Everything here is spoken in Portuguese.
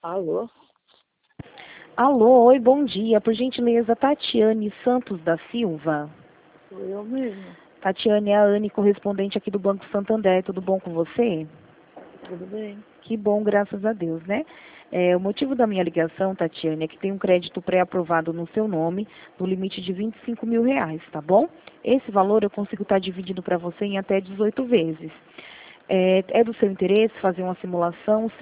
Alô? Alô, oi, bom dia. Por gentileza, Tatiane Santos da Silva. Sou eu mesmo. Tatiane é a Anne, correspondente aqui do Banco Santander. Tudo bom com você? Tudo bem? Que bom, graças a Deus, né? O motivo da minha ligação, Tatiane, é que tem um crédito pré-aprovado no seu nome, no limite de R$ 25.000, tá bom? Esse valor eu consigo estar dividindo para você em até 18 vezes. É do seu interesse fazer uma simulação